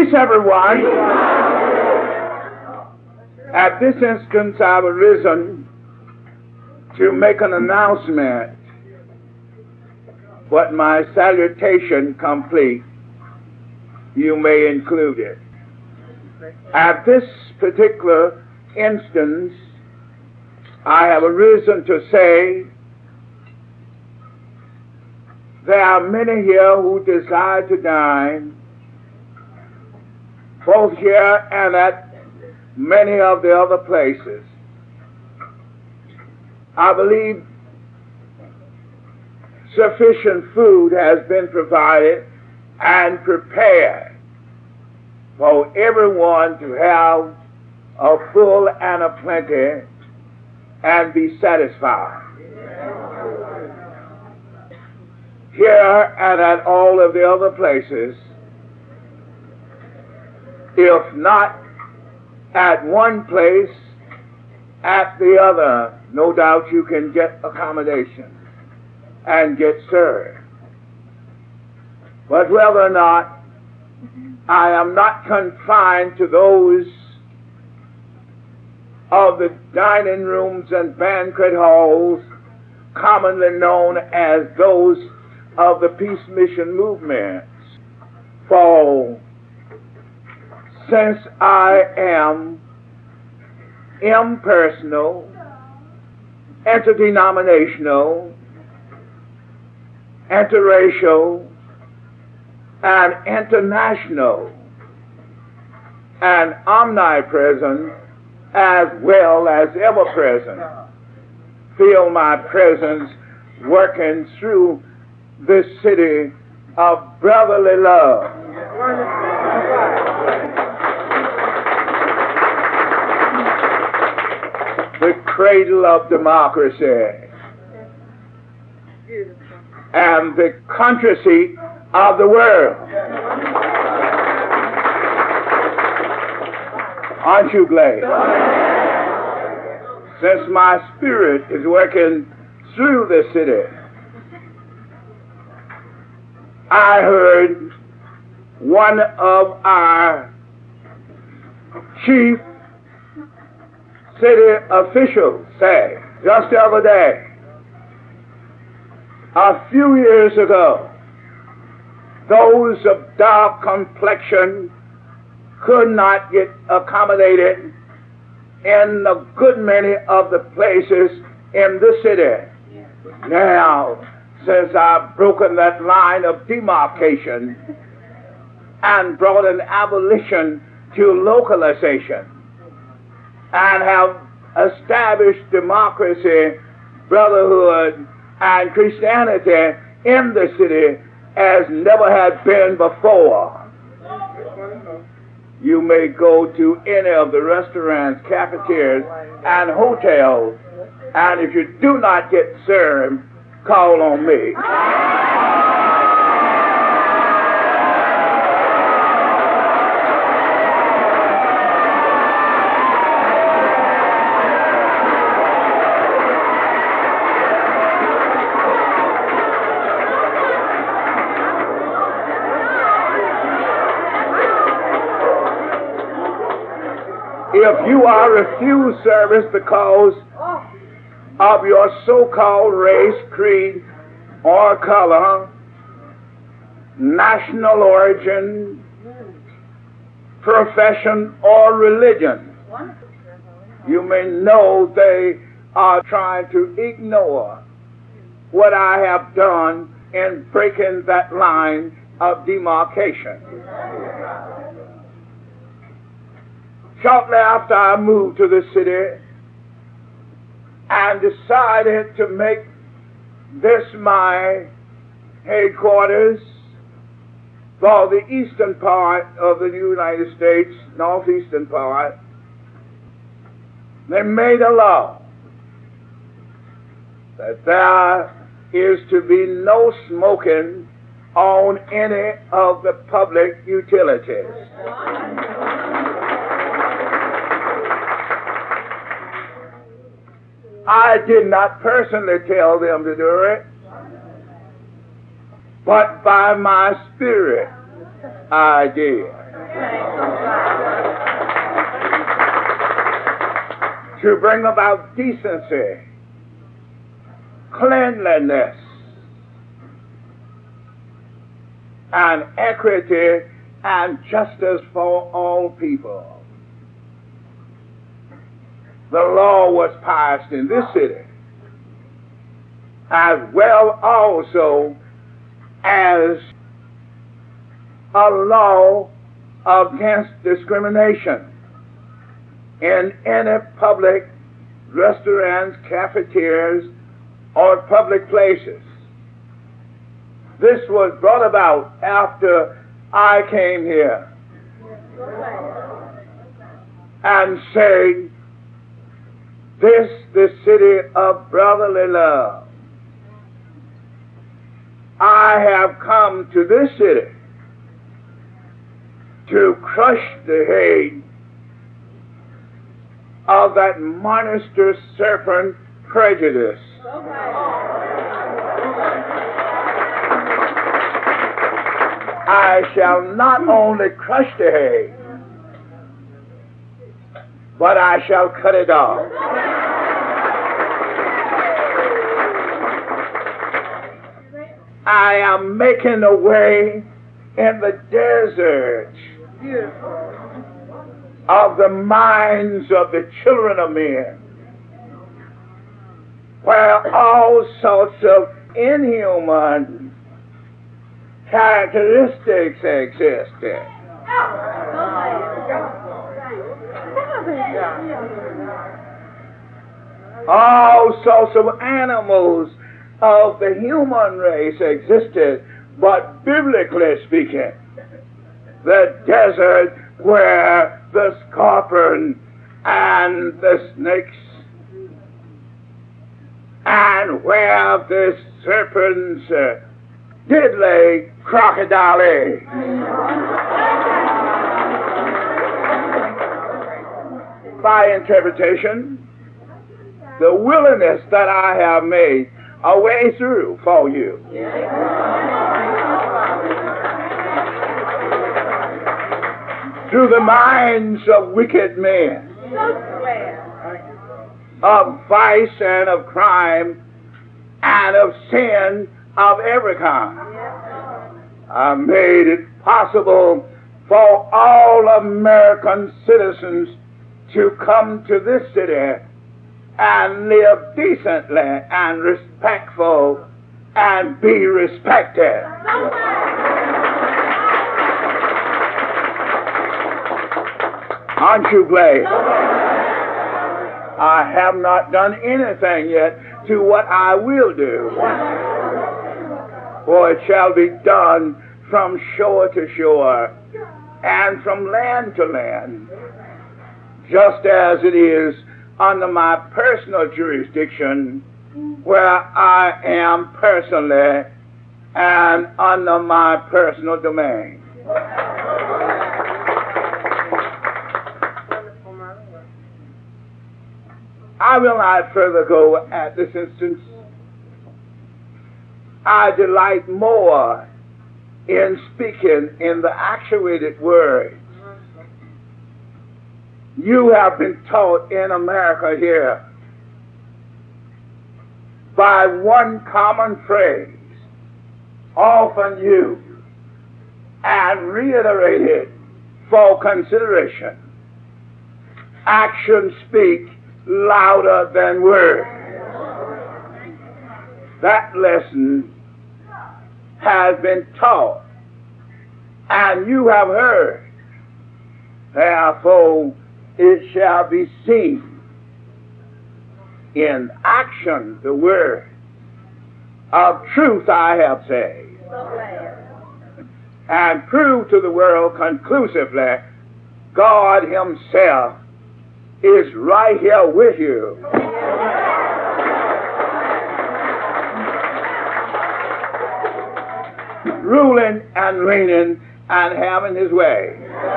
Peace, everyone. At this instance, I've arisen to make an announcement, but my salutation complete, you may include it. At this particular instance, I have arisen to say there are many here who desire to dine, both here and at many of the other places. I believe sufficient food has been provided and prepared for everyone to have a full and a plenty and be satisfied. Here and at all of the other places, if not at one place, at the other, no doubt you can get accommodation and get served. But whether or not, I am not confined to those of the dining rooms and banquet halls commonly known as those of the peace mission movements. For since I am impersonal, interdenominational, interracial, and international, and omnipresent as well as ever present, feel my presence working through this city of brotherly love. The cradle of democracy and the country seat of the world. Aren't you glad? Since my spirit is working through the city, I heard one of our chief city officials say just the other day, a few years ago, those of dark complexion could not get accommodated in a good many of the places in the city. Now, since I've broken that line of demarcation and brought an abolition to localization and have established democracy, brotherhood, and Christianity in the city as never had been before. You may go to any of the restaurants, cafeterias, and hotels, and if you do not get served, call on me. If you are refused service because of your so-called race, creed, or color, national origin, profession, or religion, you may know they are trying to ignore what I have done in breaking that line of demarcation. Shortly after I moved to the city and decided to make this my headquarters for the eastern part of the United States, northeastern part, they made a law that there is to be no smoking on any of the public utilities. I did not personally tell them to do it, but by my spirit I did. to bring about decency, cleanliness, and equity and justice for all people. The law was passed in this city, as well also as a law against discrimination in any public restaurants, cafeterias, or public places. This was brought about after I came here and said, this the city of brotherly love. I have come to this city to crush the head of that monstrous serpent prejudice. I shall not only crush the head, but I shall cut it off. I am making a way in the desert of the minds of the children of men, where all sorts of inhuman characteristics existed. All sorts of animals of the human race existed, but biblically speaking, the desert where the scorpion and the snakes and where the serpents did lay crocodile eggs. By interpretation, the wilderness that I have made a way through for you. Through the minds of wicked men, of vice and of crime and of sin of every kind. I made it possible for all American citizens to come to this city and live decently and respectful and be respected. Aren't you glad? I have not done anything yet to what I will do, for it shall be done from shore to shore and from land to land, just as it is under my personal jurisdiction, where I am personally and under my personal domain. I will not further go at this instance. I delight more in speaking in the actuated words. You have been taught in America here by one common phrase, often used and reiterated for consideration. Actions speak louder than words. That lesson has been taught and you have heard. Therefore, it shall be seen in action the word of truth I have said, and prove to the world conclusively God himself is right here with you. Ruling and reigning and having his way.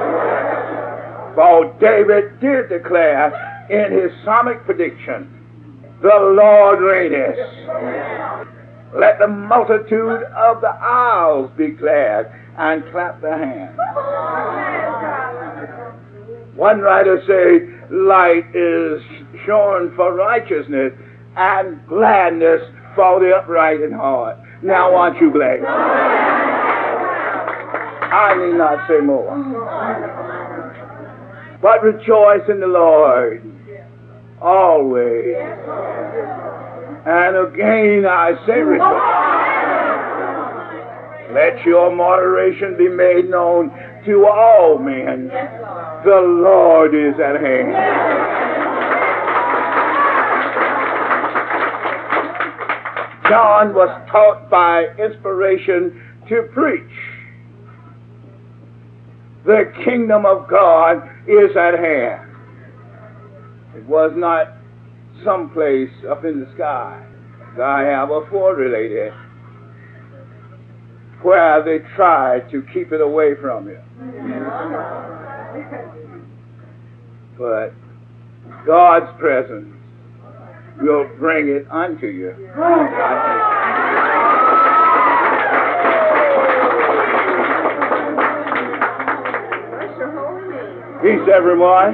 For David did declare in his psalmic prediction, the Lord reigneth. Let the multitude of the isles be glad and clap their hands. One writer say, light is shone for righteousness and gladness for the upright in heart. Now aren't you glad? I need not say more. But rejoice in the Lord always. And again I say rejoice. Let your moderation be made known to all men. The Lord is at hand. John was taught by inspiration to preach. The kingdom of God is at hand. It was not someplace up in the sky. I have a related where they tried to keep it away from you. But God's presence will bring it unto you. Peace, everyone.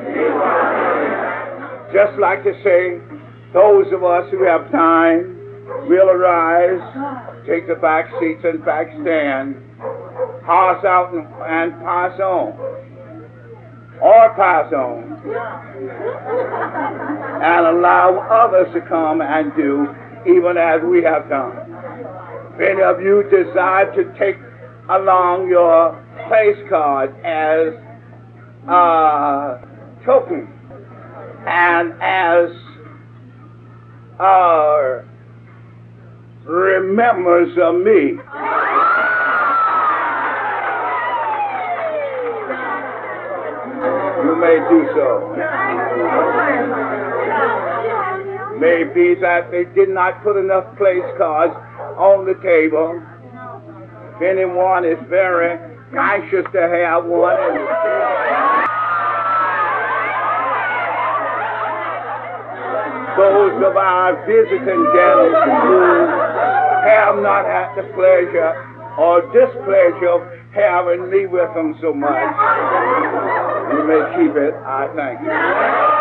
Just like to say, those of us who have time will arise, take the back seats and back stand, pass out and pass on, or pass on, and allow others to come and do even as we have done. If any of you desire to take along your place card as a token and as remembrance of me, you may do so. Maybe that they did not put enough place cards on the table. If anyone is very anxious to have one, those of our visiting guests who have not had the pleasure or displeasure of having me with them so much, you may keep it. I thank you.